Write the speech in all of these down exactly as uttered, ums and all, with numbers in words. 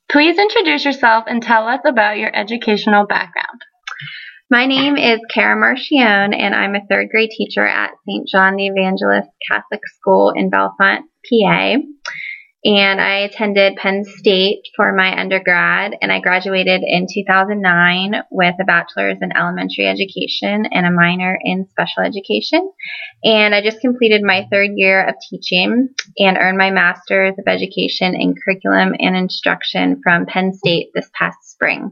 Please introduce yourself and tell us about your educational background. My name is Kara Marchione, and I'm a third grade teacher at Saint John the Evangelist Catholic School in Bellefonte, P A. And I attended Penn State for my undergrad, and I graduated in two thousand nine with a bachelor's in elementary education and a minor in special education. And I just completed my third year of teaching and earned my master's of education in curriculum and instruction from Penn State this past spring.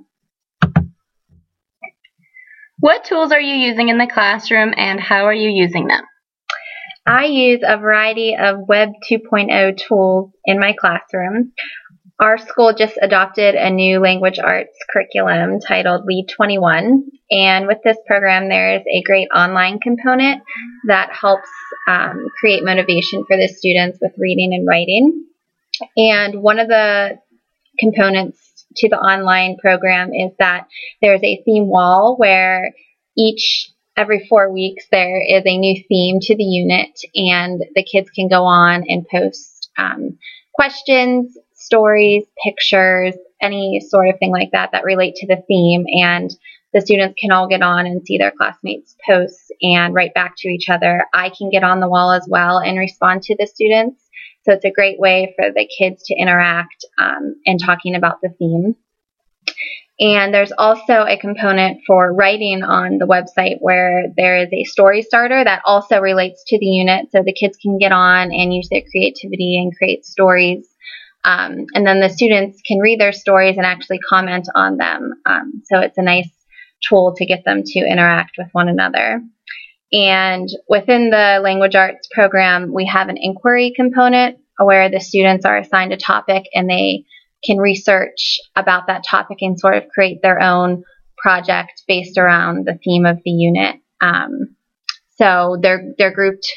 What tools are you using in the classroom, and how are you using them? I use a variety of Web two point oh tools in my classroom. Our school just adopted a new language arts curriculum titled Lead twenty-one, and with this program there is a great online component that helps um, create motivation for the students with reading and writing. And one of the components to the online program is that there's a theme wall where each Every four weeks, there is a new theme to the unit, and the kids can go on and post um, questions, stories, pictures, any sort of thing like that that relate to the theme, and the students can all get on and see their classmates' posts and write back to each other. I can get on the wall as well and respond to the students, so it's a great way for the kids to interact um, and talking about the theme. And there's also a component for writing on the website where there is a story starter that also relates to the unit, so the kids can get on and use their creativity and create stories. Um, and then the students can read their stories and actually comment on them. Um, so it's a nice tool to get them to interact with one another. And within the language arts program, we have an inquiry component where the students are assigned a topic and they can research about that topic and sort of create their own project based around the theme of the unit. Um, so they're they're grouped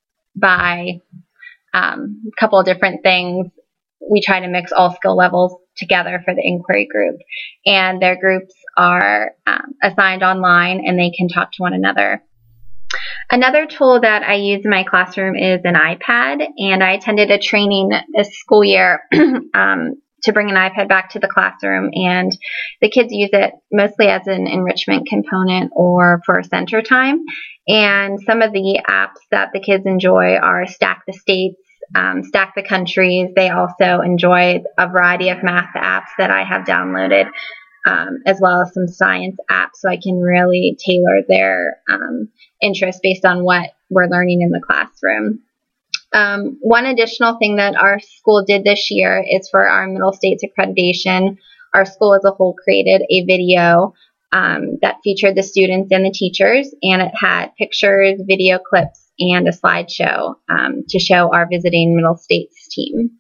by um, a couple of different things. We try to mix all skill levels together for the inquiry group, and their groups are um, assigned online and they can talk to one another. Another tool that I use in my classroom is an iPad, and I attended a training this school year um, to bring an iPad back to the classroom, and the kids use it mostly as an enrichment component or for center time. And some of the apps that the kids enjoy are Stack the States, um, Stack the Countries. They also enjoy a variety of math apps that I have downloaded, um, as well as some science apps, so I can really tailor their um, interest based on what we're learning in the classroom. Um, one additional thing that our school did this year is for our Middle States accreditation. Our school as a whole created a video um, that featured the students and the teachers, and it had pictures, video clips, and a slideshow um, to show our visiting Middle States team.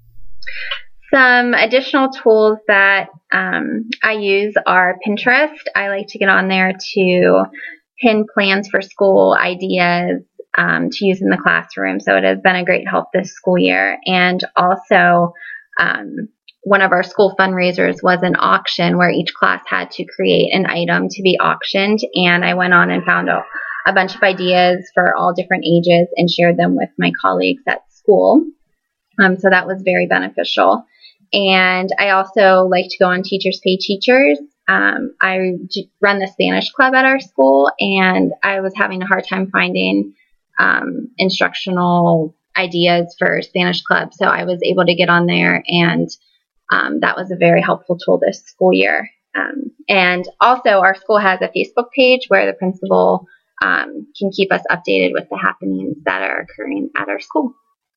Some additional tools that um, I use are Pinterest. I like to get on there to pin plans for school, ideas, Um, to use in the classroom. So it has been a great help this school year. And also, um, one of our school fundraisers was an auction where each class had to create an item to be auctioned. And I went on and found a, a bunch of ideas for all different ages and shared them with my colleagues at school. Um, so that was very beneficial. And I also like to go on Teachers Pay Teachers. Um, I run the Spanish club at our school, and I was having a hard time finding Um, instructional ideas for Spanish Club, so I was able to get on there, and um, that was a very helpful tool this school year. Um, and also, our school has a Facebook page where the principal um, can keep us updated with the happenings that are occurring at our school.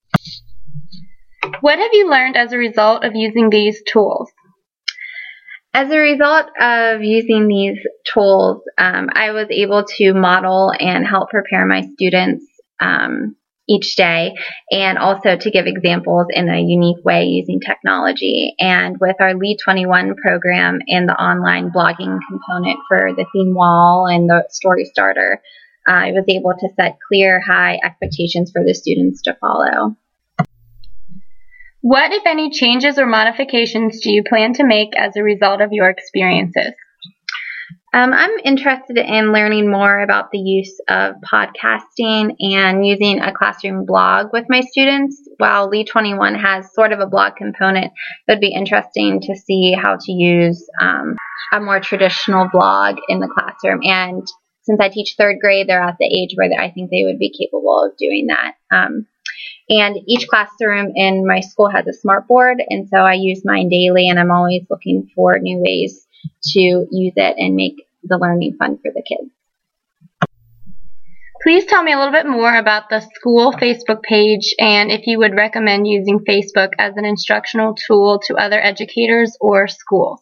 What have you learned as a result of using these tools? As a result of using these tools, um, I was able to model and help prepare my students um, each day, and also to give examples in a unique way using technology. And with our Lead twenty-one program and the online blogging component for the theme wall and the story starter, uh, I was able to set clear, high expectations for the students to follow. What, if any, changes or modifications do you plan to make as a result of your experiences? Um, I'm interested in learning more about the use of podcasting and using a classroom blog with my students. While Lee twenty-one has sort of a blog component, it would be interesting to see how to use um, a more traditional blog in the classroom. And since I teach third grade, they're at the age where I think they would be capable of doing that. Um, and each classroom in my school has a smart board, and so I use mine daily, and I'm always looking for new ways to use it and make the learning fun for the kids. Please tell me a little bit more about the school Facebook page and if you would recommend using Facebook as an instructional tool to other educators or schools.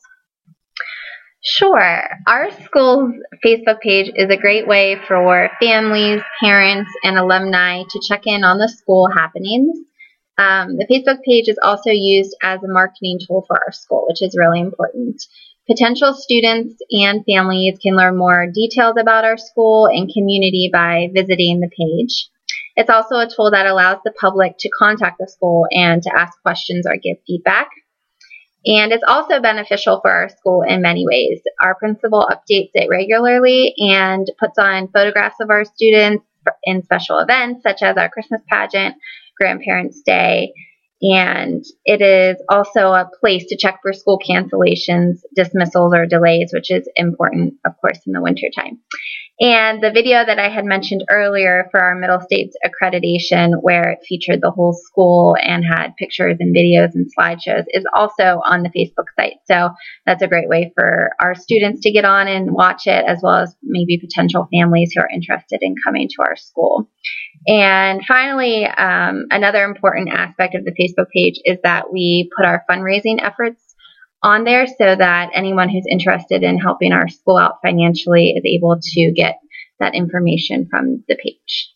Sure. Our school's Facebook page is a great way for families, parents, and alumni to check in on the school happenings. Um, the Facebook page is also used as a marketing tool for our school, which is really important. Potential students and families can learn more details about our school and community by visiting the page. It's also a tool that allows the public to contact the school and to ask questions or give feedback. And it's also beneficial for our school in many ways. Our principal updates it regularly and puts on photographs of our students in special events such as our Christmas pageant, Grandparents' Day, and it is also a place to check for school cancellations, dismissals, or delays, which is important, of course, in the wintertime. And the video that I had mentioned earlier for our Middle States accreditation, where it featured the whole school and had pictures and videos and slideshows, is also on the Facebook site. So that's a great way for our students to get on and watch it, as well as maybe potential families who are interested in coming to our school. And finally, um, another important aspect of the Facebook page is that we put our fundraising efforts on there so that anyone who's interested in helping our school out financially is able to get that information from the page.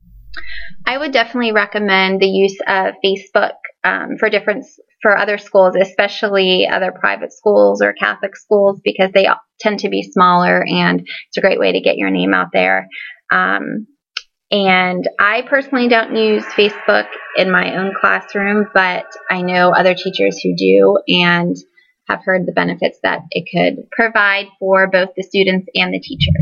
I would definitely recommend the use of Facebook um, for different for other schools, especially other private schools or Catholic schools, because they tend to be smaller, and it's a great way to get your name out there. Um, And I personally don't use Facebook in my own classroom, but I know other teachers who do and have heard the benefits that it could provide for both the students and the teacher.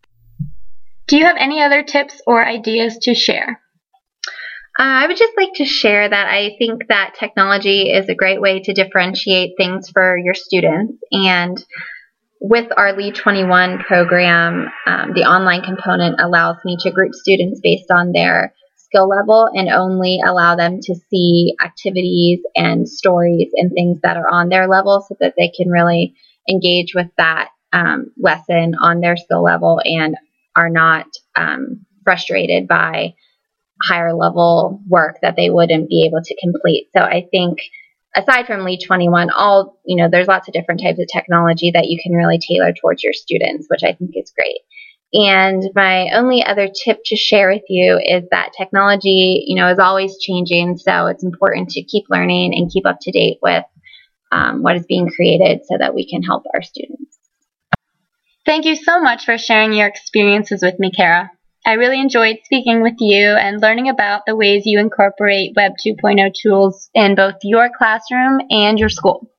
Do you have any other tips or ideas to share? Uh, I would just like to share that I think that technology is a great way to differentiate things for your students, and with our Lee twenty-one program, um, the online component allows me to group students based on their skill level and only allow them to see activities and stories and things that are on their level so that they can really engage with that um, lesson on their skill level and are not um, frustrated by higher level work that they wouldn't be able to complete. So I think aside from Lee twenty-one, all, you know, there's lots of different types of technology that you can really tailor towards your students, which I think is great. And my only other tip to share with you is that technology, you know, is always changing. So it's important to keep learning and keep up to date with um, what is being created so that we can help our students. Thank you so much for sharing your experiences with me, Kara. I really enjoyed speaking with you and learning about the ways you incorporate Web two point oh tools in both your classroom and your school.